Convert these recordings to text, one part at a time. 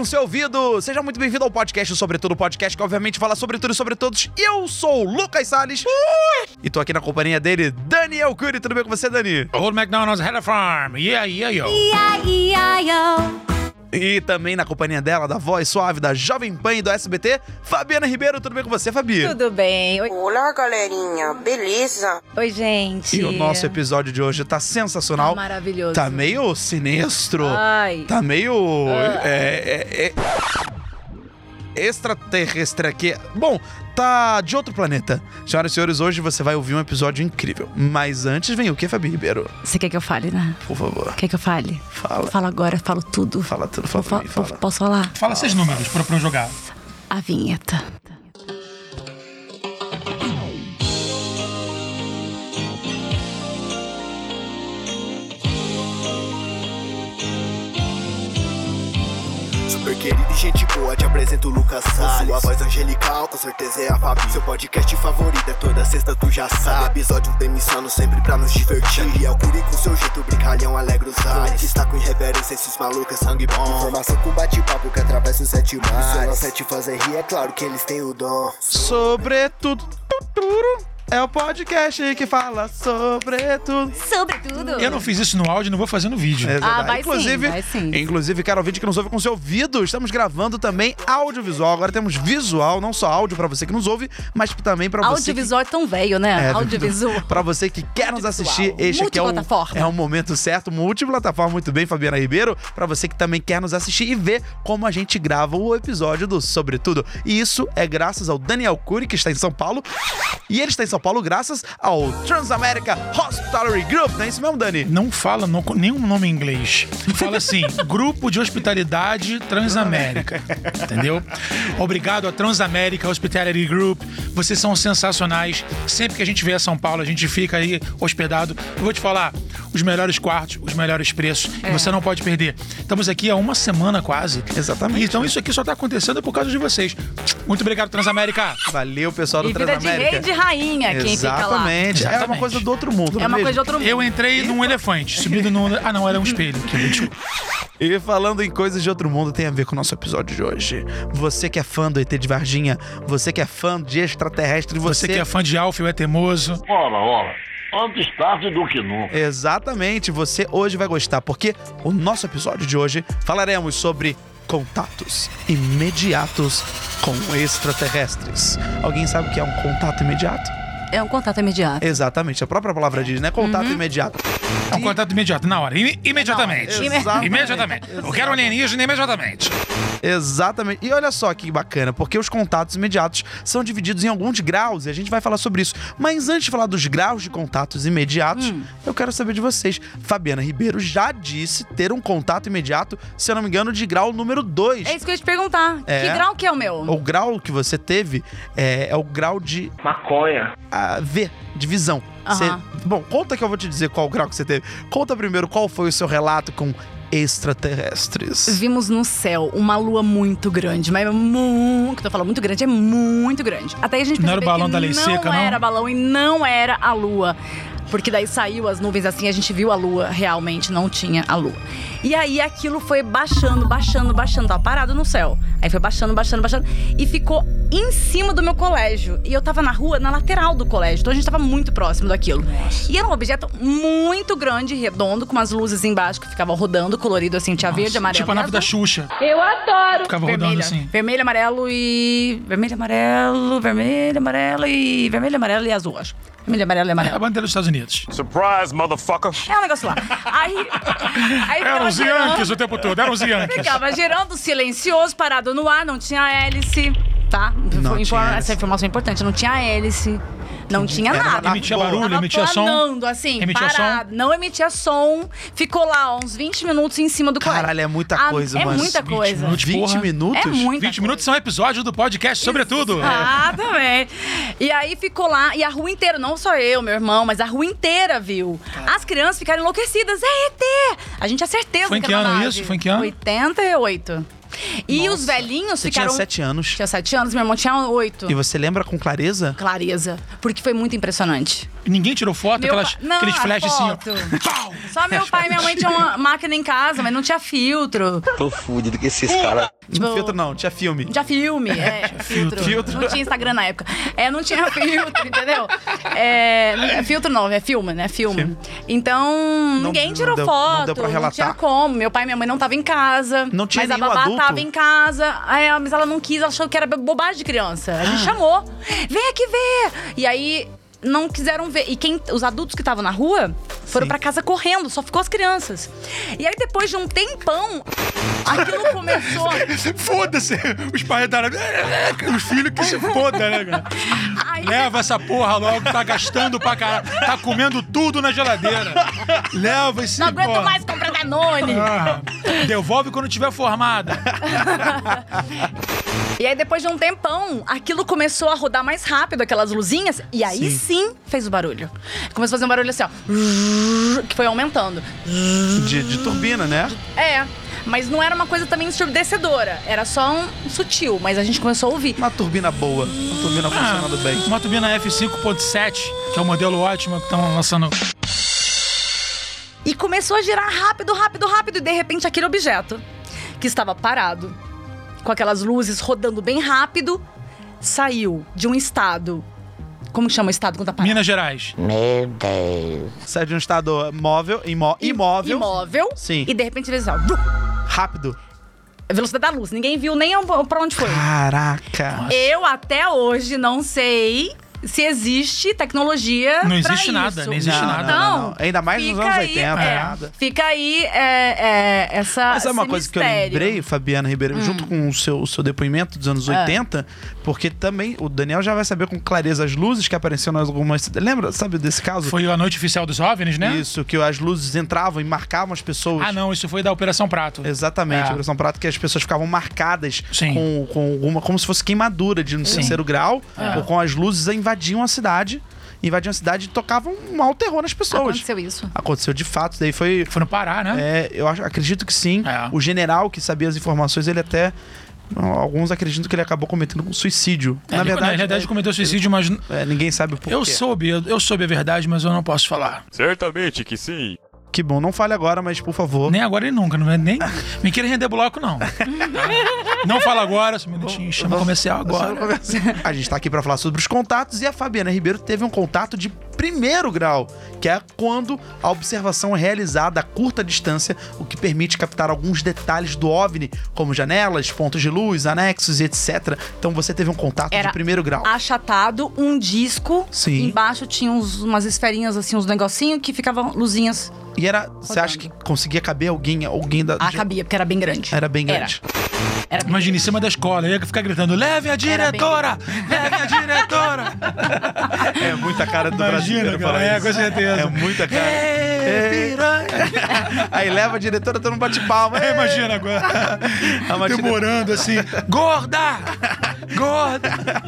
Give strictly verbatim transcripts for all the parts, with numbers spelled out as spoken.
no seu ouvido. Seja muito bem-vindo ao podcast Sobre Tudo, podcast que obviamente fala sobre tudo e sobre todos. E eu sou o Lucas Salles. Uh! E tô aqui na companhia dele, Daniel Cury. Tudo bem com você, Dani? Old McDonald's had a farm. Yeah, yeah, yo. Yeah, yeah, yo. E também na companhia dela, da voz suave da Jovem Pan e do S B T, Fabiana Ribeiro. Tudo bem com você, Fabi? Tudo bem. Oi, Olá, galerinha. Beleza? Oi gente. E o nosso episódio de hoje tá sensacional. Tá maravilhoso. Tá meio sinistro. Ai. Tá meio... Ah. É, é, é... extraterrestre aqui. Bom, tá de outro planeta. Senhoras e senhores, hoje você vai ouvir um episódio incrível. Mas antes vem o que, Fabi Ribeiro? Você quer que eu fale, né? Por favor. Quer que eu fale? Fala. Fala agora, falo tudo. Fala tudo, fala pra mim, Fa- fala. Posso falar? Fala seus números pra, pra eu jogar. A vinheta. Super querido e gente boa, te apresento o Lucas Salles. Sua voz angelical, com certeza é a Fabi. Seu podcast favorito é toda sexta, tu já sabe. Episódio demissando sempre pra nos divertir. E é o Cury com seu jeito brincalhão, alegra os ares. Que está com irreverência, esses malucos é sangue bom. Informação com bate-papo que atravessa os sete mares. Se não sete fazer rir, é claro que eles têm o dom. Sobretudo... É o podcast que fala sobre tudo. Sobretudo. Eu não fiz isso no áudio, não vou fazer no vídeo. É Ah, verdade. vai inclusive, sim, vai sim. Inclusive, cara, ouvinte que nos ouve com seu ouvido, estamos gravando também audiovisual. Agora temos visual, não só áudio pra você que nos ouve, mas também pra você Audiovisual é tão velho, né? É, Audiovisual. Pra você que quer nos assistir, este aqui é o, Multiplataforma. é o momento certo, multiplataforma, muito bem, Fabiana Ribeiro. Pra você que também quer nos assistir e ver como a gente grava o episódio do Sobretudo. E isso é graças ao Daniel Cury, que está em São Paulo. E ele está em São Paulo graças ao Transamerica Hospitality Group. Não é isso mesmo, Dani? Não fala no- nenhum nome em inglês. Fala assim, Grupo de Hospitalidade Transamérica. Entendeu? Obrigado a Transamerica Hospitality Group. Vocês são sensacionais. Sempre que a gente vier a São Paulo, a gente fica aí hospedado. Eu vou te falar, os melhores quartos, os melhores preços. É. E você não pode perder. Estamos aqui há uma semana quase. Exatamente. Então isso aqui só tá acontecendo por causa de vocês. Muito obrigado, Transamérica. Valeu, pessoal do E vida de Transamérica. rei e de rainha, quem fica lá. Exatamente. É uma Exatamente. coisa do outro mundo, É não uma mesmo? coisa de outro mundo. Eu entrei num elefante, subido num... Ah, não, era um espelho. Que útil. E falando em coisas de outro mundo, tem a ver com o nosso episódio de hoje. Você que é fã do E T de Varginha, você que é fã de extraterrestre, você... Você que é fã de Alfio é teimoso. Ora, ora, antes tarde do que nunca. Exatamente, você hoje vai gostar, porque o nosso episódio de hoje falaremos sobre contatos imediatos com extraterrestres. Alguém sabe o que é um contato imediato? É um contato imediato. Exatamente, a própria palavra diz, né? Contato imediato. É um contato imediato, na hora. Im- imediatamente. Não, exatamente. Imediatamente. Eu quero alienígena imediatamente. Exatamente. E olha só que bacana, porque os contatos imediatos são divididos em alguns graus e a gente vai falar sobre isso. Mas antes de falar dos graus de contatos imediatos, Hum. eu quero saber de vocês. Fabiana Ribeiro já disse ter um contato imediato, se eu não me engano, de grau número dois. É isso que eu ia te perguntar. É. Que grau que é o meu? O grau que você teve é, é o grau de Maconha. ah, V, de visão. Você- Aham. bom, conta que eu vou te dizer qual grau que você teve. Conta primeiro qual foi o seu relato com extraterrestres. Vimos no céu uma lua muito grande, mas muito, que eu falo muito grande, é muito grande. Até aí a gente Não era o percebeu balão que da lei não seca, não? era balão e não era a lua. Porque daí saiu as nuvens assim, a gente viu a lua, realmente não tinha a lua. E aí aquilo foi baixando, baixando, baixando, tava parado no céu. Aí foi baixando, baixando, baixando e ficou em cima do meu colégio. E eu tava na rua, na lateral do colégio, então a gente tava muito próximo daquilo. E era um objeto muito grande, redondo, com umas luzes embaixo que ficavam rodando, colorido assim, tinha verde, amarelo Tipo a e nave da azul. Xuxa. Eu adoro! Ficava rodando vermelho, assim. Vermelho, amarelo e... Vermelho, amarelo, vermelho, amarelo e... Vermelho, amarelo e azul, acho. Vermelho, amarelo e É a amarelo. bandeira dos Estados Unidos. Surprise, motherfucker. É um negócio lá. Aí... aí Eram ficava os Yankees girando, o tempo todo, eram os Yankees. ficava girando, silencioso, parado no ar, não tinha hélice, tá? Não Informa- tinha hélice. Essa informação é importante, não tinha hélice. Não tinha Era nada. na Emitia boa. barulho, Tava emitia som. planando, assim, Emitia parado. Não emitia som. Ficou lá uns vinte minutos em cima do colégio. Caralho, é muita Ah, coisa, é mano. muita vinte coisa. minutos. vinte Porra. minutos? É muita vinte coisa. minutos são episódios do podcast, sobretudo. Ah, também. E aí ficou lá, e a rua inteira, não só eu, meu irmão, mas a rua inteira viu. As crianças ficaram enlouquecidas. É E T! A gente tinha certeza Foi em que que era uma ano nave. isso? Foi em que ano? oitenta e oito. E Nossa. os velhinhos Você ficaram... tinha sete anos. Tinha sete anos, meu irmão tinha oito. E você lembra com clareza? Clareza. Porque foi muito impressionante. Ninguém tirou foto? Meu Aquelas, pa- não, aqueles a flashes assim, ó. foto. Só meu pai e minha mãe tinham uma máquina em casa, mas não tinha filtro. Tô fudido com esses caras. Tipo, Não filtro não, tinha filme. Não tinha filme, é, filtro. Filtro. Não tinha Instagram na época. É, não tinha filtro, entendeu? É, não- é filtro não, é filme, né? Filme. Filme. Então, ninguém não tirou deu- não foto. deu pra relatar. tinha como. Meu pai e minha mãe não estavam em casa. Não tinha mas a nenhum babá adulto? tava em casa. Aí, mas ela não quis, ela achou que era bobagem de criança. A gente chamou. Vem aqui ver. E aí... não quiseram ver. E quem, os adultos que estavam na rua foram Sim. pra casa correndo, só ficou as crianças. E aí, depois de um tempão, aquilo começou. Foda-se! Os pais da Os filhos que se fodam, né, cara? Aí, Leva essa porra logo, tá gastando pra caralho. Tá comendo tudo na geladeira. Leva esse não aguento porra. mais comprar Danone. Ah, devolve quando tiver formada. E aí, depois de um tempão, aquilo começou a rodar mais rápido, aquelas luzinhas. E aí sim, sim fez o barulho. Começou a fazer um barulho assim, ó. Que foi aumentando. De, de turbina, né? É. Mas não era uma coisa também ensurdecedora. Era só um sutil. Mas a gente começou a ouvir. Uma turbina boa. Uma turbina funcionando bem. Uma turbina F cinco ponto sete, que é o modelo ótimo que estão lançando. E começou a girar rápido, rápido, rápido. E de repente aquele objeto, que estava parado, com aquelas luzes rodando bem rápido, saiu de um estado... Como chama o estado quando tá parado? Minas Gerais. Meu Deus. Sai de um estado móvel, imó, imóvel. Imóvel. Sim. E de repente ele assim, ó, Rápido. velocidade da luz. Ninguém viu nem pra onde foi. Caraca. Eu até hoje não sei se existe tecnologia Não pra existe isso. nada, não existe Não, nada. não, não, não. Então, Ainda mais nos fica anos aí, oitenta, é, nada. Fica aí é, é, essa Mas é uma esse coisa que eu mistério. lembrei, Fabiana Ribeiro, Hum. junto com o seu, o seu depoimento dos anos É. oitenta, porque também o Daniel já vai saber com clareza as luzes que apareciam nas algumas... Lembra, sabe desse caso? Foi a noite oficial dos OVNIs, né? Isso, que as luzes entravam e marcavam as pessoas. Ah, não, isso foi da Operação Prato. Exatamente, É. a Operação Prato, que as pessoas ficavam marcadas Sim. com, com uma, como se fosse queimadura de no Sim. terceiro grau, É. ou com as luzes invadiam a cidade, invadiam a cidade e tocavam um mau terror nas pessoas. Aconteceu isso. Aconteceu de fato, daí foi... Foi no Pará, né? É, eu acho, acredito que sim. É. O general que sabia as informações, ele até... Alguns acreditam que ele acabou cometendo um suicídio. É, na ele- verdade, na realidade, cometeu suicídio, mas é, ninguém sabe o porquê. eu soube, eu, eu soube a verdade, mas eu não posso falar. Certamente que sim. Que bom, não fale agora, mas por favor. Nem agora nem nunca, não é nem me queira render bloco, não. Não fala agora, só um minutinho, chama comercial agora. A gente tá aqui pra falar sobre os contatos e a Fabiana Ribeiro teve um contato de primeiro grau, que é quando a observação é realizada a curta distância, o que permite captar alguns detalhes do OVNI, como janelas, pontos de luz, anexos e etcétera. Então você teve um contato Era de primeiro grau. achatado, um disco. Sim. Embaixo tinha uns, umas esferinhas, assim, uns negocinhos que ficavam luzinhas. E era, você acha que conseguia caber alguém, alguém da... Ah, de- cabia, porque era bem grande. Era bem grande. Era bem Imagina, em cima da escola, ia ficar gritando: leve a diretora! Leve a diretora! É muita cara do Imagina, brasileiro cara, falar é, isso. com certeza. É muita cara. Ei, piranha! Aí leva a diretora, todo mundo bate palma. É, imagina agora. A Matilda- Demorando assim. Gorda! Gorda!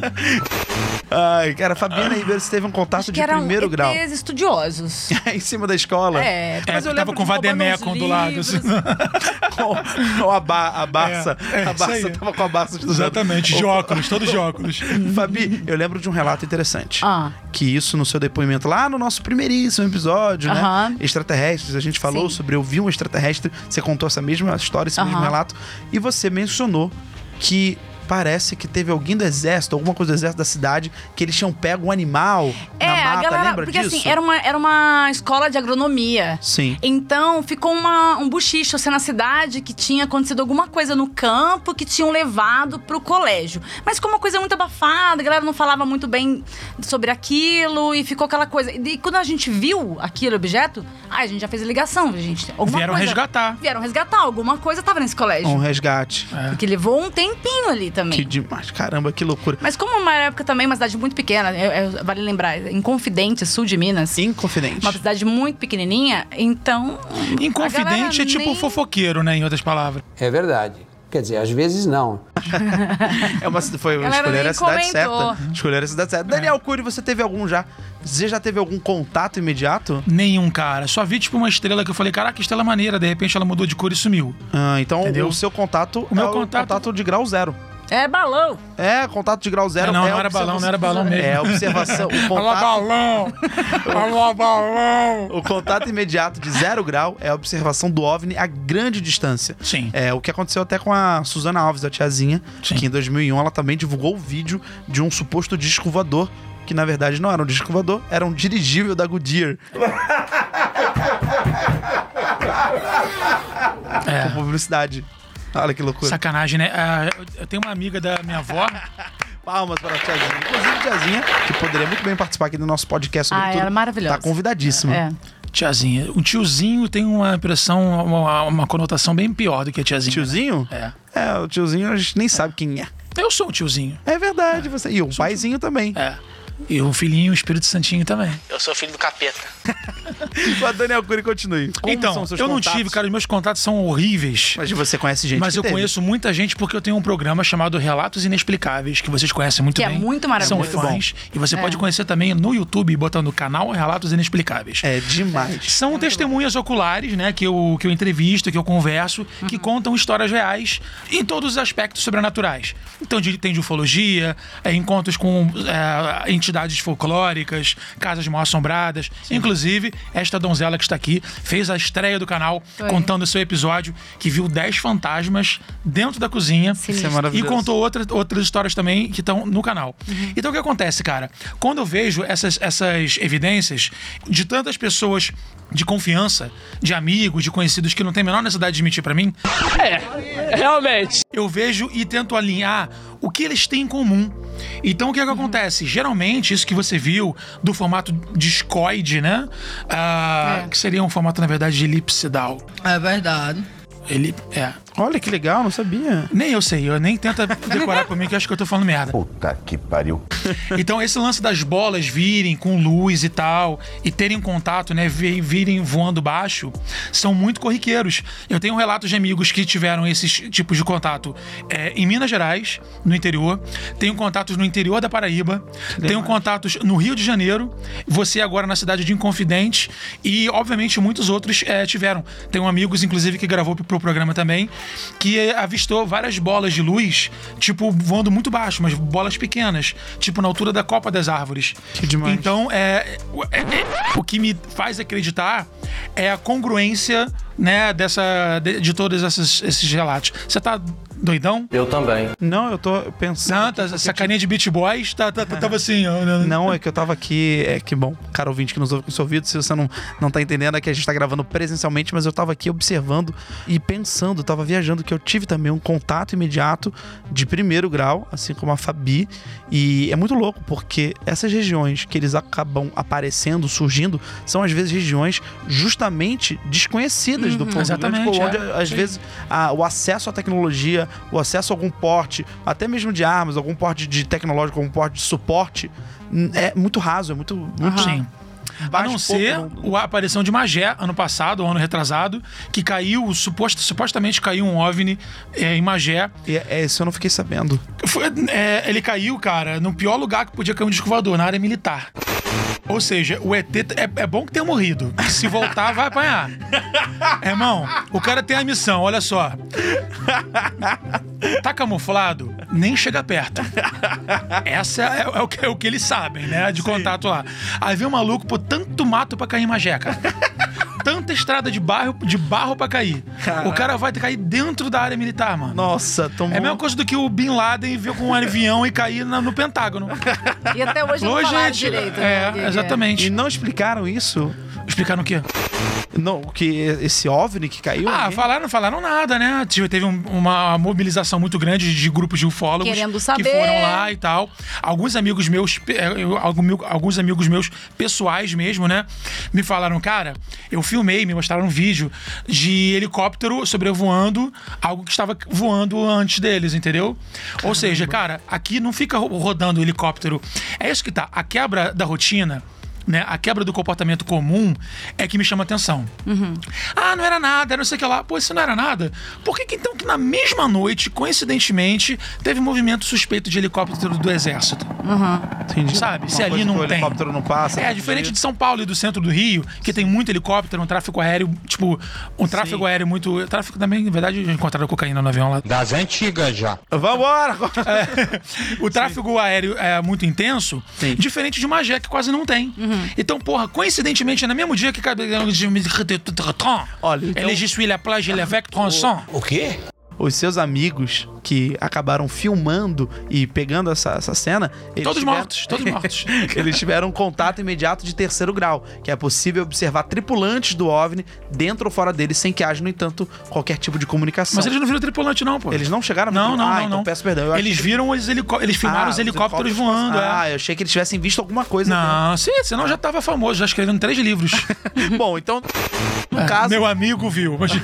Ai, cara, Fabiana Ribeiro, você teve um contato Acho que de eram primeiro grau. E Tês estudiosos. Em cima da escola. É, É, mas eu tava lembro com de roubando vademecum uns do lado. livros. assim. Com, com a, ba a Barça. É, é, a isso Barça aí. tava com a Barça estudando. Exatamente, de Ô, óculos, todos de óculos. Fabi, eu lembro de um relato interessante. Ah. Que isso no seu depoimento lá no nosso primeiríssimo episódio, Aham. né? Extraterrestres, a gente falou Sim. sobre eu vi um extraterrestre, você contou essa mesma história, esse mesmo Aham. relato, e você mencionou que parece que teve alguém do exército, alguma coisa do exército da cidade, que eles tinham pego um animal É, na a mata, galera. lembra Porque disso? assim, era uma, era uma escola de agronomia. Sim. Então ficou uma, um buchicho assim na cidade que tinha acontecido alguma coisa no campo que tinham levado pro colégio. Mas ficou uma coisa muito abafada, a galera não falava muito bem sobre aquilo e ficou aquela coisa. E quando a gente viu aquele objeto, ah, a gente já fez a ligação, gente. Alguma Vieram coisa, resgatar. Vieram resgatar, alguma coisa tava nesse colégio. Um resgate. É. Porque levou um tempinho ali também. Que demais. Caramba, que loucura. Mas como uma época também, uma cidade muito pequena, eu- eu- vale lembrar, em Confidente, sul de Minas. Inconfidente. Uma cidade muito pequenininha, então... a Inconfidente galera é tipo nem- fofoqueiro, né? Em outras palavras. É verdade. Quer dizer, às vezes não. É uma, foi galera escolher nem a cidade comentou. certa. Escolher a cidade certa. Daniel Cury, você teve algum já? Você já teve algum contato imediato? Nenhum, cara. Só vi, tipo, uma estrela que eu falei, caraca, que estrela maneira. De repente ela mudou de cor e sumiu. Ah, então Entendeu? o seu contato O meu é contato- o contato de grau zero. É balão. É, contato de grau zero. É, não, é não era balão, não era balão mesmo. É observação. O Alô, contato, balão! Alô, balão! o contato imediato de zero grau é a observação do OVNI a grande distância. Sim. É o que aconteceu até com a Suzana Alves, a tiazinha, Sim. que em dois mil e um ela também divulgou o vídeo de um suposto disco voador, que na verdade não era um disco voador, era um dirigível da Goodyear. É. Com publicidade. Olha que loucura. Sacanagem, né? Ah, eu tenho uma amiga da minha avó. Palmas para a tiazinha. Inclusive, tiazinha, que poderia muito bem participar aqui do nosso podcast sobre Ah, tudo. ela é maravilhosa. Tá convidadíssima. É. Tiazinha. Um tiozinho tem uma impressão, uma, uma conotação bem pior do que a tiazinha. Tiozinho? É. É, o tiozinho a gente nem sabe quem é. Eu sou um tiozinho. É verdade, você. E um paizinho também. É. E o filhinho, o Espírito Santinho também. Eu sou filho do capeta. O Daniel Cury, continue. Como então, são seus eu não contatos? tive, cara, os meus contatos são horríveis. Mas você conhece gente Mas que eu teve. conheço muita gente porque eu tenho um programa chamado Relatos Inexplicáveis, que vocês conhecem muito Que é bem. muito maravilhoso. São fãs. E você É. pode conhecer também no YouTube, botando o canal Relatos Inexplicáveis. É demais. São testemunhas oculares, né, que eu, que eu entrevisto, que eu converso, que contam histórias reais em todos os aspectos sobrenaturais. Então, de- tem de ufologia, é, encontros com é, entidades folclóricas, casas mal assombradas. Inclusive, esta donzela que está aqui fez a estreia do canal Foi. contando o seu episódio, que viu dez fantasmas dentro da cozinha. Sinistro. Isso é E maravilhoso. contou outra, outras histórias também que estão no canal. Então o que acontece, cara? Quando eu vejo essas, essas evidências de tantas pessoas de confiança, de amigos, de conhecidos que não tem a menor necessidade de mentir pra mim, Realmente. eu vejo e tento alinhar o que eles têm em comum. Então o que é que acontece? Geralmente, isso que você viu do formato discoide, né? Ah, É. Que seria um formato, na verdade, de elipsidal. É verdade. Ele é. Olha que legal, não sabia. Nem eu sei, eu nem tenta decorar por mim que eu acho que eu tô falando merda. Puta que pariu. Então, esse lance das bolas virem com luz e tal, e terem contato, né, vi- virem voando baixo, são muito corriqueiros. Eu tenho relatos de amigos que tiveram esses tipos de contato é, em Minas Gerais, no interior. Tenho contatos no interior da Paraíba. Tenho contatos no Rio de Janeiro. Você agora na cidade de Inconfidente. E, obviamente, muitos outros é, tiveram. Tenho amigos, inclusive, que gravou pro programa também, que é, avistou várias bolas de luz, tipo, voando muito baixo, mas bolas pequenas, tipo na altura da copa das árvores. Que demais. Então, é, é- é- o que me faz acreditar é a congruência, né, dessa, de, de todos esses, esses relatos. Você tá doidão? Eu também. Não, eu tô pensando. Não, aqui tá, porque essa carinha de Beach Boys tá, tá, tá- tava assim. ó, né? Não, é que eu tava aqui. É que bom, cara ouvinte que nos ouve com o seu ouvido, se você não, não tá entendendo, é que a gente tá gravando presencialmente, mas eu tava aqui observando e pensando, tava viajando, que eu tive também um contato imediato de primeiro grau, assim como a Fabi. E é muito louco, porque essas regiões que eles acabam aparecendo, surgindo, são às vezes regiões justamente desconhecidas do povo. exatamente, Tipo, onde, é. às Sim. vezes a- o acesso à tecnologia, o acesso a algum porte, até mesmo de armas, algum porte de tecnológico, algum porte de suporte, n- é muito raso, é muito, muito Sim. A baixo, não pouco, ser não- a aparição de Magé, ano passado, ou ano retrasado, que caiu, suposto, supostamente caiu um OVNI é, em Magé. E é, é, isso eu não fiquei sabendo. Foi- é, ele caiu, cara, no pior lugar que podia cair um disco voador, na área militar. Ou seja, o E T é, é bom que tenha morrido. Se voltar, vai apanhar. Irmão, o cara tem a missão, olha só. Tá camuflado, nem chega perto. Essa é, é o, que, é o que eles sabem, né? De contato lá. Aí vem um maluco, pô, tanto mato pra cair em Magé, cara. Tanta estrada de barro, de barro pra cair. Caraca. O cara vai cair dentro da área militar, mano. Nossa, tomou... É a mesma coisa do que o Bin Laden vir com um avião e cair na- no Pentágono. E até hoje não Ô, falaram gente, direito. é, né, que- exatamente. E não explicaram isso? Explicar no quê? Não, que esse OVNI que caiu... Ah, ninguém- falaram, falaram nada, né? Tive- Teve um- uma mobilização muito grande de grupos de ufólogos Querendo saber. que foram lá e tal. Alguns amigos meus, pe- eh, eu- algum- alguns amigos meus pessoais mesmo, né? Me falaram, cara, eu filmei, me mostraram um vídeo de helicóptero sobrevoando algo que estava voando antes deles, entendeu? Ou seja, cara, aqui não fica ro- rodando o helicóptero. É isso que tá. A quebra da rotina né, a quebra do comportamento comum é que me chama atenção. Uhum. Ah, não era nada, era não sei o que lá. Pô, isso não era nada. Por que, que então que na mesma noite, coincidentemente, teve movimento suspeito de helicóptero do exército? Uhum. Entendi. Sabe? Se Uma ali coisa não que o tem. helicóptero não passa. É, diferente de São Paulo e do centro do Rio, que tem muito helicóptero, um tráfego aéreo, tipo, um tráfego Sim. aéreo muito... Tráfego também, na verdade, encontraram cocaína no avião lá. Das antigas já. Vambora! É, o tráfego Sim. aéreo é muito intenso, Sim. diferente de Magé, que quase não tem. Uhum. Então, porra, coincidentemente, no mesmo dia que... Olha, então... Ele je suis la plage, ele avec tronçon. O quê? Os seus amigos que acabaram filmando e pegando essa, essa cena... Eles Todos tiveram... mortos, todos mortos. Eles tiveram um contato imediato de terceiro grau, que é possível observar tripulantes do OVNI dentro ou fora dele, sem que haja, no entanto, qualquer tipo de comunicação. Mas eles não viram tripulante não, pô. Eles não chegaram a ver? Não, não, ah, não. então não. peço perdão. Eu eles acho viram os helicópteros, eles filmaram ah, os helicópteros, helicópteros voando, Ah, é. eu achei que eles tivessem visto alguma coisa. Não, sim, senão já tava famoso, já escrevendo três livros. Bom, então, no É, caso... meu amigo viu. Mas...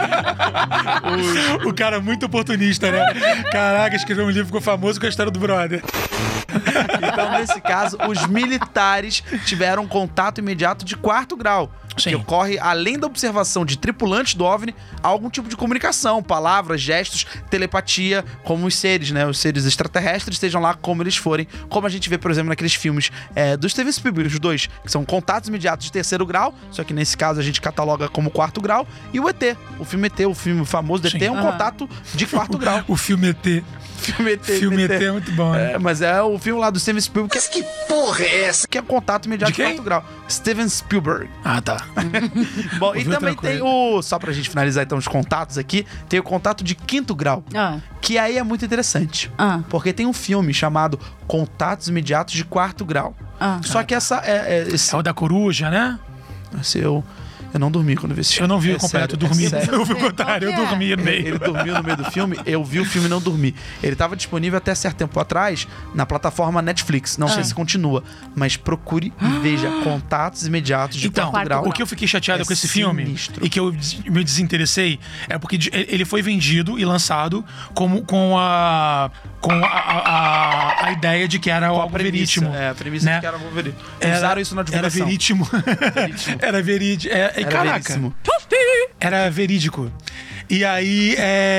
o, o cara é muito oportunista, né? Caraca, escreveu um livro, ficou famoso com a história do brother. Então, nesse caso, os militares tiveram contato imediato de quarto grau. Sim. Que ocorre, além da observação de tripulantes do OVNI, algum tipo de comunicação, palavras, gestos, telepatia, como os seres, né? Os seres extraterrestres, estejam lá como eles forem. Como a gente vê, por exemplo, naqueles filmes é, do Steven Spielberg, os dois, que são contatos imediatos de terceiro grau, só que nesse caso a gente cataloga como quarto grau. E o E T, o filme E T, o filme famoso do E T, Sim. é um Aham. contato de quarto grau. O filme E T. Filme E T, Filme E E T é muito bom, né? É, mas é o filme lá do Steven Spielberg. Que, Mas que porra é essa? que é contato imediato De de, quem? quarto grau. Steven Spielberg. Ah, tá. Bom, e Ouviu também outra tem coisa. o... Só pra gente finalizar então os contatos aqui, tem o contato de quinto grau. Ah. Que aí é muito interessante. Ah. Porque tem um filme chamado Contatos Imediatos de Quarto Grau. Ah. Só que essa... É, é, esse, É o da coruja, né? esse eu... Eu não dormi quando vi esse filme. Eu não vi É o completo, eu sério, dormi. é sério. Eu vi o contrário, eu Qual que é? dormi no Ele, meio. ele dormiu no meio do filme, eu vi o filme e não dormi. Ele tava disponível até certo tempo atrás na plataforma Netflix. Não sei Ah. se continua, mas procure e veja Contatos Imediatos de Então, Quarto Grau. o que eu fiquei chateado É com esse filme sinistro. e que eu des- me desinteressei é porque de- ele foi vendido e lançado como, com a com a, a, a- a ideia de que era Com a algo premissa, verídimo. É, a premissa né? de que era algo verídico. Era- Usaram isso na Era divulgação. verídimo. Era verídico. É, e Era caraca. veríssimo. Era verídico. E aí,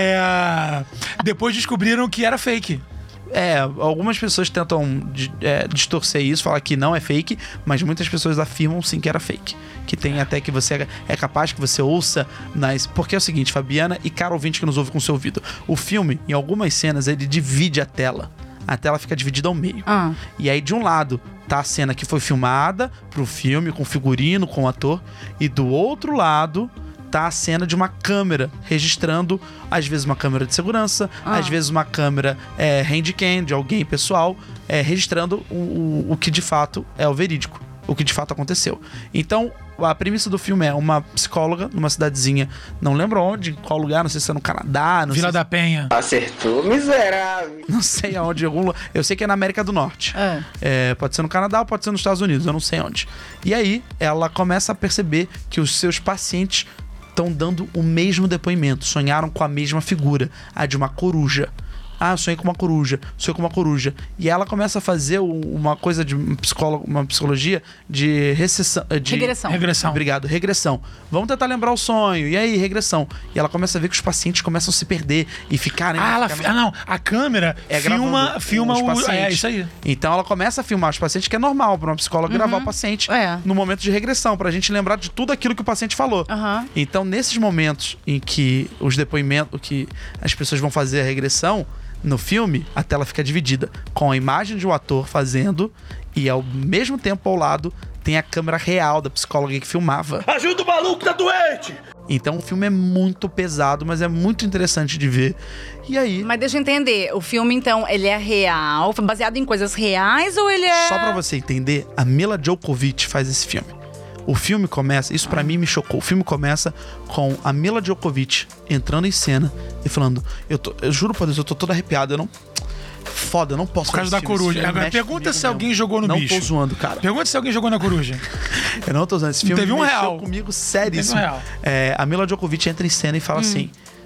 é... depois descobriram que era fake. É, algumas pessoas tentam di- é, distorcer isso, falar que não é fake, mas muitas pessoas afirmam sim que era fake. Que tem até que você é- é capaz que você ouça nas... Porque é o seguinte, Fabiana e cara ouvinte que nos ouve com seu ouvido. O filme, em algumas cenas, ele divide a tela. A tela fica dividida ao meio. Ah. E aí, de um lado, tá a cena que foi filmada pro filme, com figurino, com ator. E do outro lado, tá a cena de uma câmera registrando, às vezes uma câmera de segurança, Ah. às vezes uma câmera é, handcam de alguém pessoal, é, registrando o, o, o que de fato é o verídico, o que de fato aconteceu. Então, a premissa do filme é uma psicóloga numa cidadezinha, não lembro onde, em qual lugar, não sei se é no Canadá, não Vila sei da Penha. Acertou, miserável. não sei aonde, em algum lu- eu sei que é na América do Norte. É. É, pode ser no Canadá ou pode ser nos Estados Unidos, eu não sei onde. E aí, ela começa a perceber que os seus pacientes estão dando o mesmo depoimento, sonharam com a mesma figura, a de uma coruja. Ah, eu sonhei com uma coruja, sonhei com uma coruja. E ela começa a fazer o- uma coisa de um psicólogo, uma psicologia de recessão. De... Regressão. Regressão. Obrigado, regressão. Vamos tentar lembrar o sonho. E aí, regressão. E ela começa a ver que os pacientes começam a se perder e ficarem. Ah, ela, ficarem- ah, não. A câmera É filma, gravando filma os o... pacientes. É, isso aí. Então ela começa a filmar os pacientes, que é normal para uma psicóloga gravar o paciente É. no momento de regressão, pra gente lembrar de tudo aquilo que o paciente falou. Aham. Então, nesses momentos em que os depoimentos, que as pessoas vão fazer a regressão, no filme, a tela fica dividida com a imagem de um ator fazendo e ao mesmo tempo ao lado tem a câmera real da psicóloga que filmava. Ajuda o maluco, tá doente! Então o filme é muito pesado, mas é muito interessante de ver. E aí, Mas deixa eu entender, o filme, então, ele é real, foi baseado em coisas reais ou ele é... só pra você entender, a Mila Djokovic faz esse filme. O filme começa, isso pra mim me chocou. O filme começa com a Mila Djokovic entrando em cena e falando: Eu, tô, eu juro por Deus, eu tô todo arrepiado. Eu não. Foda, eu não posso Por causa ver da esse filme, esse coruja. filme Agora, mexe pergunta comigo se mesmo. alguém jogou no não bicho. Não tô zoando, cara. Pergunta se alguém jogou na coruja. Eu não tô zoando. Esse filme Teve um mexeu real. comigo seríssimo. Teve um real. É, a Mila Djokovic entra em cena e fala assim: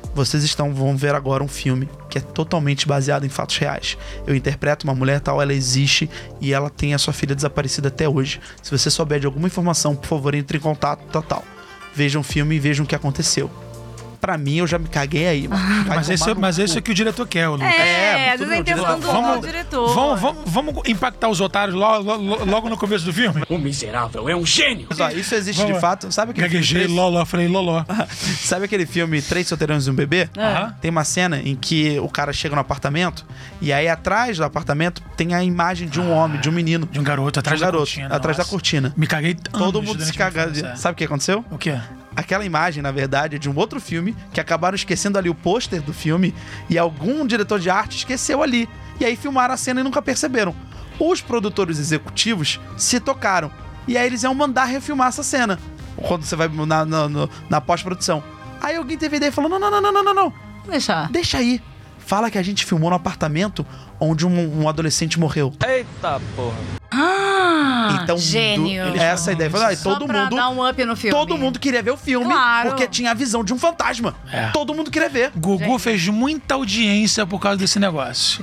vocês estão, vão ver agora um filme que é totalmente baseado em fatos reais. Eu interpreto uma mulher tal, ela existe e ela tem a sua filha desaparecida até hoje. Se você souber de alguma informação, por favor, entre em contato, total. Vejam o filme e vejam o que aconteceu. Pra mim, eu já me caguei aí. Mano. Mas esse, mas esse é o que o diretor quer, o Lucas. É, É, às vezes tudo a intenção do, Vamos- do diretor. Vamos, vamos, vamos impactar os otários logo, logo, logo no começo do filme? O miserável é um gênio. Mas, ó, isso existe Vamos de lá. fato. Sabe aquele, filme Gaguejei, Três... loló, falei loló. Sabe aquele filme Três Solteirões e um Bebê? Aham. Tem uma cena em que o cara chega no apartamento e aí atrás do apartamento tem a imagem de um homem, de um menino. De um garoto atrás de um da garoto, cortina. atrás da nossa. cortina. Me caguei Todo anos mundo durante se caga. minha infância. Sabe o que aconteceu? O quê? Aquela imagem, na verdade, é de um outro filme que acabaram esquecendo ali o pôster do filme e algum diretor de arte esqueceu ali. E aí filmaram a cena e nunca perceberam. Os produtores executivos se tocaram. E aí eles iam mandar refilmar essa cena. Quando você vai na, na, na- na pós-produção. Aí alguém teve ideia e falou: não, não, não, não, não, não, não. Deixa. Deixa aí. Fala que a gente filmou no apartamento onde um, um adolescente morreu. Eita porra. Ah, Então, gênio. do- essa é a ideia. Falei, ah, e Só todo pra mundo. dar um up no filme. Todo mundo queria ver o filme Claro. porque tinha a visão de um fantasma. É. Todo mundo queria ver. Gugu Gente. fez muita audiência por causa desse negócio.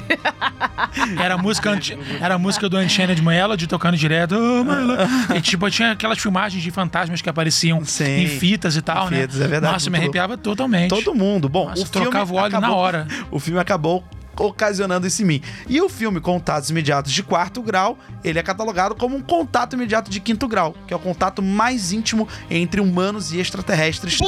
Era a música, anti- era a música do Unchained Melody tocando direto. Oh, my love. E tipo, tinha aquelas filmagens de fantasmas que apareciam Sim. em fitas e tal, Em né? fitas, é verdade, Nossa, me muito arrepiava totalmente. Todo mundo. Bom, Nossa, o filme trocava o óleo na acabou- hora. O filme acabou ocasionando isso em mim. E o filme Contatos Imediatos de Quarto Grau, ele é catalogado como um contato imediato de quinto grau, que é o contato mais íntimo entre humanos e extraterrestres.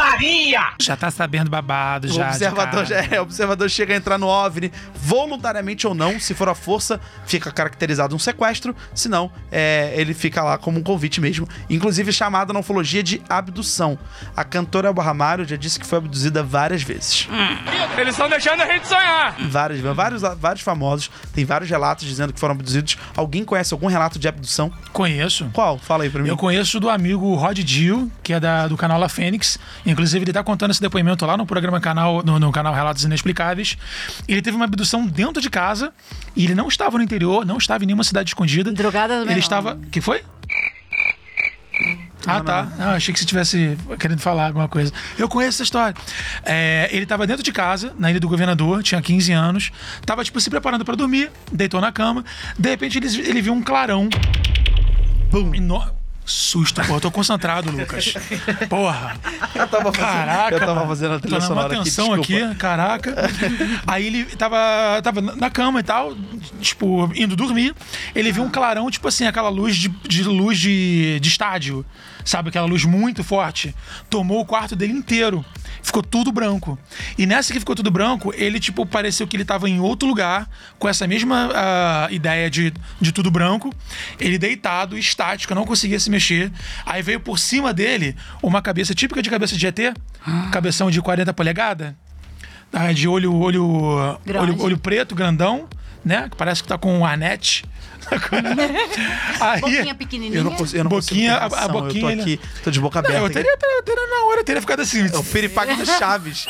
Já tá sabendo babado, O já. de observador, já, cara. é, o observador chega a entrar no OVNI, voluntariamente ou não, se for a força, fica caracterizado um sequestro, senão é, ele fica lá como um convite mesmo. Inclusive chamado na ufologia de abdução. A cantora Barramário já disse que foi abduzida várias vezes. Eles estão deixando a gente sonhar. Vários, vários, vários famosos, tem vários relatos dizendo que foram abduzidos. Alguém conhece algum relato de abdução? Conheço. Qual? Fala aí pra mim. Eu conheço do amigo Rod Dill, que é da, do canal La Fênix. Inclusive, ele tá contando esse depoimento lá no programa canal, no, no canal Relatos Inexplicáveis. Ele teve uma abdução dentro de casa e ele não estava no interior, não estava em nenhuma cidade escondida. Drogada também Ele não. estava. Que foi? Ah, Não, tá. Ah, achei que você estivesse querendo falar alguma coisa. Eu conheço essa história. É, ele estava dentro de casa, na Ilha do Governador, tinha quinze anos. Tava, tipo, se preparando para dormir, deitou na cama. De repente, ele, ele viu um clarão. Bum. Eno... Susto, pô. Eu tô concentrado, Lucas. Porra. Eu tava fazendo, Caraca. eu tava mano. fazendo a trilha Tô na sonora maior aqui, tensão desculpa. aqui, caraca. Aí ele tava, tava na cama e tal, tipo, indo dormir. Ele viu um clarão, tipo assim, aquela luz de, de luz de, de estádio. Sabe, aquela luz muito forte. Tomou o quarto dele inteiro. Ficou tudo branco. E nessa que ficou tudo branco, ele, tipo, pareceu que ele tava em outro lugar, com essa mesma uh, ideia de, de tudo branco. Ele deitado, estático, não conseguia se mexer. Aí veio por cima dele uma cabeça típica de cabeça de E T, cabeção de quarenta polegadas, ah, de olho, olho, Grande. olho, olho preto, grandão, né? Que parece que tá com um arnete. Aí, Boquinha pequenininha. Eu não consigo, eu não Boquinha, consigo ter a- a reação, boquinha, eu tô aqui, tô de boca Não, aberta. eu teria, teria, teria, na hora, eu teria ficado assim. É o piripaque do Chaves.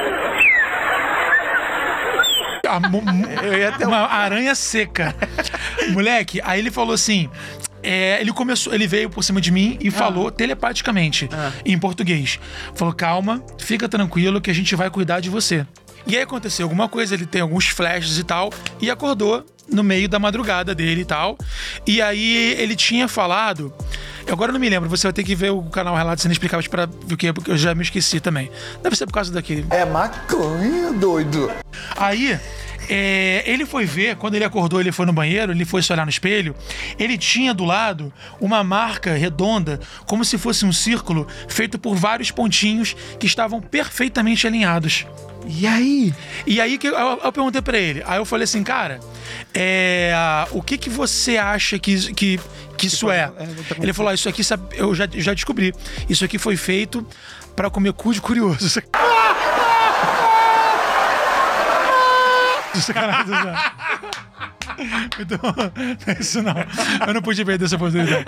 A mo- mo- Eu ia ter um- uma aranha seca. Moleque, aí ele falou assim. é, ele começou, ele veio por cima de mim e falou telepaticamente em português. Falou: calma, fica tranquilo que a gente vai cuidar de você. E aí aconteceu alguma coisa, ele tem alguns flashes e tal, e acordou no meio da madrugada dele e tal. E aí ele tinha falado. Agora eu não me lembro, você vai ter que ver o canal Relatos Inexplicáveis pra ver o que é, porque eu já me esqueci também. Deve ser por causa daquele. É maconha, doido. Aí, é, ele foi ver, quando ele acordou, ele foi no banheiro, ele foi se olhar no espelho, ele tinha do lado uma marca redonda, como se fosse um círculo, feito por vários pontinhos que estavam perfeitamente alinhados. E aí? E aí que eu, eu perguntei pra ele, aí eu falei assim, cara, é, o que que você acha que, que, que isso é? Ele falou, ah, isso aqui sabe, eu já, já descobri, isso aqui foi feito pra comer cu de curioso. Sacanagem, Então, isso não. Eu não podia perder essa oportunidade.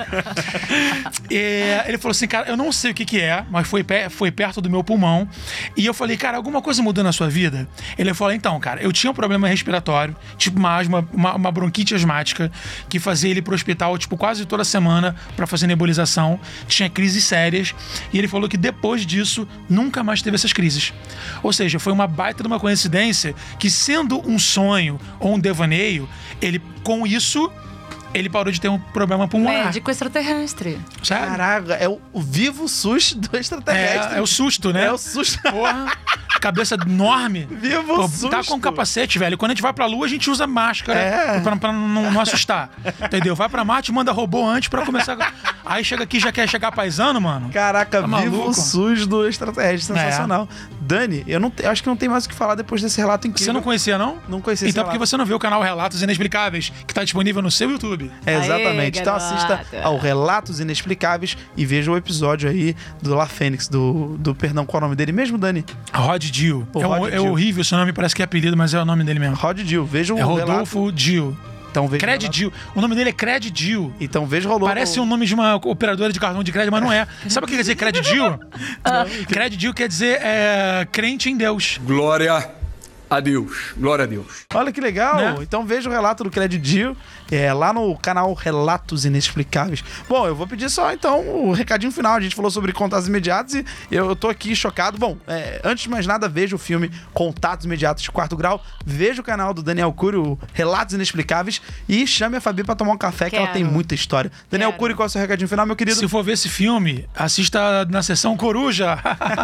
E ele falou assim, cara, eu não sei o que que é, mas foi, pe- foi perto do meu pulmão. E eu falei, cara, alguma coisa mudou na sua vida? Ele falou, então, cara, eu tinha um problema respiratório, tipo uma asma, uma, uma bronquite asmática, que fazia ele ir pro hospital, tipo, quase toda semana pra fazer nebulização. Tinha crises sérias. E ele falou que depois disso, nunca mais teve essas crises. Ou seja, foi uma baita de uma coincidência que, sendo um sonho ou um devaneio, ele, com isso, ele parou de ter um problema pulmonar. Médico extraterrestre. Sabe? Caraca, é o vivo susto do extraterrestre. É, é o susto, né? É o susto. Porra, cabeça enorme. Vivo Pô, susto. Tá com capacete, velho. Quando a gente vai pra Lua, a gente usa máscara É. pra, pra não, não assustar. Entendeu? Vai pra Marte, manda robô antes pra começar. Aí chega aqui, já quer chegar paisano, mano. Caraca, Tá vivo maluco? o SUS do extraterrestre. Sensacional. Dani, eu, não, te- eu acho que não tem mais o que falar depois desse relato incrível. Você não conhecia, não? Não conhecia esse Então, porque relato. você não viu o canal Relatos Inexplicáveis, que tá disponível no seu YouTube. É, exatamente. Aê, então garota. assista ao Relatos Inexplicáveis e veja o episódio aí do La Fênix, do, do perdão, qual é o nome dele mesmo, Dani? Rod Dill. O É, um- Rod é Dill. horrível esse nome, parece que é apelido, mas é o nome dele mesmo. Rod Dill. Veja o É Rodolfo relato. Dill. Então veja o Cred relato. Dill. O nome dele é Cred Dill. Então veja o Rodolfo. Parece um nome de uma operadora de cartão de crédito, mas não é. Sabe o que quer dizer Cred Dill? Cred Dill quer dizer é, crente em Deus. Glória a Deus. Glória a Deus. Olha que legal. Né? Então veja o relato do Cred Dill é, lá no canal Relatos Inexplicáveis. Bom, eu vou pedir só então o recadinho final. A gente falou sobre contatos imediatos e eu tô aqui chocado. Bom, é, antes de mais nada, veja o filme Contatos Imediatos de Quarto Grau. Veja o canal do Daniel Cury, o Relatos Inexplicáveis. E chame a Fabi pra tomar um café, que ela Quero. tem muita história. Daniel Quero. Cury, qual é o seu recadinho final, meu querido? Se for ver esse filme, assista na sessão Coruja.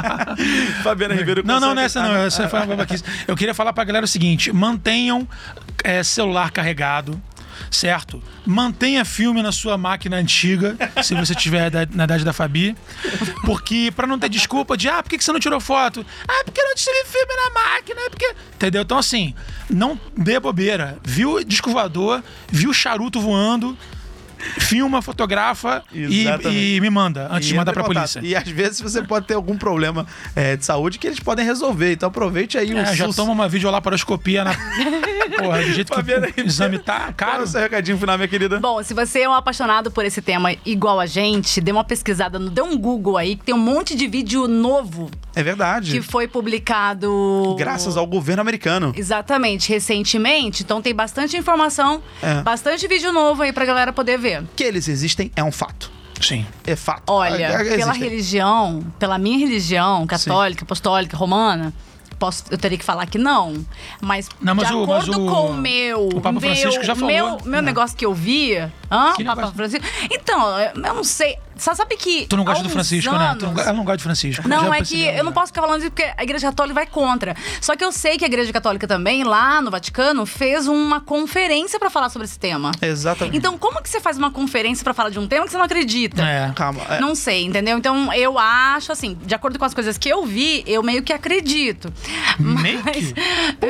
Fabiana Ribeiro. Não, qual é o não, seu nessa não. recado? Essa foi uma babaquice. Eu queria falar pra galera o seguinte: mantenham é, celular carregado, certo? Mantenha filme na sua máquina antiga, se você tiver da- na idade da Fabi. Porque, pra não ter desculpa de, ah, por que que você não tirou foto? Ah, porque eu não tirei filme na máquina, é porque... Entendeu? Então, assim, não dê bobeira. Viu disco voador, viu charuto voando, filma, fotografa e, Exatamente. e me manda, antes E de mandar entra pra em contato. polícia. E às vezes você pode ter algum problema é, de saúde que eles podem resolver. Então aproveite aí o É, já SUS. toma uma videolaparoscopia na... Porra, do jeito que Fabiana o Ribeiro. exame tá Qual é caro. o seu recadinho final, minha querida? Bom, se você é um apaixonado por esse tema igual a gente, dê uma pesquisada, no- dê um Google aí, que tem um monte de vídeo novo É verdade. que foi publicado... Graças ao governo americano. Exatamente, recentemente. Então tem bastante informação, É. bastante vídeo novo aí pra galera poder ver. Que eles existem é um fato. Sim. É fato. Olha, É- é- pela existem. religião, pela minha religião, católica, apostólica, romana, posso, eu teria que falar que não. Mas, Não, mas de o- mas acordo o- com o meu... o Papa meu, Francisco já falou. Meu, meu É. negócio que eu vi... Hã? Que O Papa negócio? Francisco... Então, eu não sei... Só sabe que Tu não gosta há do uns Francisco, né? Tu não, anos- ela não gosta de Francisco. Não, Já é percebi, que né? eu não posso ficar falando isso porque a Igreja Católica vai contra. Só que eu sei que a Igreja Católica também, lá no Vaticano, fez uma conferência pra falar sobre esse tema. Exatamente. Então, como que você faz uma conferência pra falar de um tema que você não acredita? É. Calma. é- Não sei, entendeu? Então, eu acho, assim, de acordo com as coisas que eu vi, eu meio que acredito. Meio Mas... que?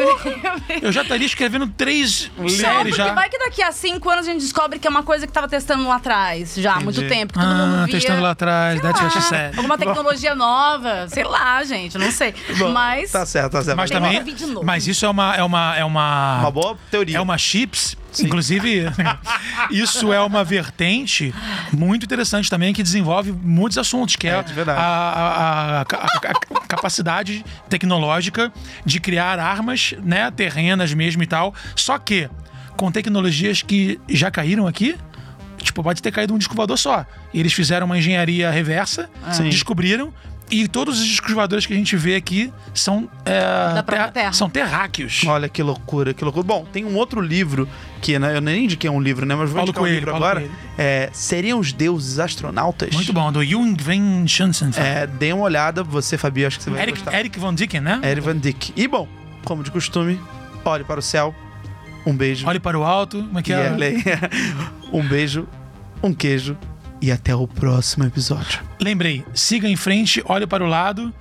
Eu já estaria escrevendo três Não, séries porque já. vai que daqui a cinco anos a gente descobre que é uma coisa que tava testando lá atrás, já há muito Entendi. tempo. Que todo Ah, mundo via. testando lá atrás, Sei that's what she lá, said. alguma tecnologia nova, sei lá, gente, não sei. Bom, Mas... Tá certo, tá certo. Mas Tem também. outro vídeo novo. Mas isso é uma. É uma, é uma, Uma boa teoria. É uma chips. Inclusive, isso é uma vertente muito interessante também que desenvolve muitos assuntos, que é, É, de verdade. a, a- a- a- a capacidade tecnológica de criar armas, né, terrenas mesmo e tal. Só que com tecnologias que já caíram aqui. Tipo, pode ter caído um disco voador só. E eles fizeram uma engenharia reversa, Sim. descobriram. E todos os discos voadores que a gente vê aqui são, é, Da própria Terra. são terráqueos. Olha que loucura, que loucura. Bom, tem um outro livro que né, eu nem indiquei um livro, né? Mas vou Paulo indicar um Coelho, livro Paulo agora. Coelho. É, Seriam os Deuses Astronautas? Muito bom, do Jung Van Schansen. É, dê uma olhada, você, Fabi, acho que você vai Eric, gostar. Eric Van Dicken, né? Eric Van Dyck. E bom, como de costume, olhe para o céu. Um beijo. Olhe para o alto. Como é que E é? é lei. Um beijo, um queijo e até o próximo episódio. Lembrei, siga em frente, olhe para o lado,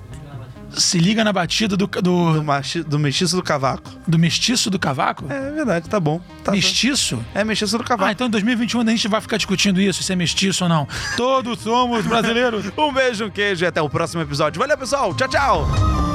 se liga na batida do, Do, do, machi, do mestiço do cavaco. do mestiço do cavaco? É verdade, tá bom. Tá Mestiço? É mestiço do cavaco. Ah, então em dois mil e vinte e um a gente vai ficar discutindo isso, se é mestiço ou não. Todos somos brasileiros. Um beijo, um queijo e até o próximo episódio. Valeu, pessoal. Tchau, tchau.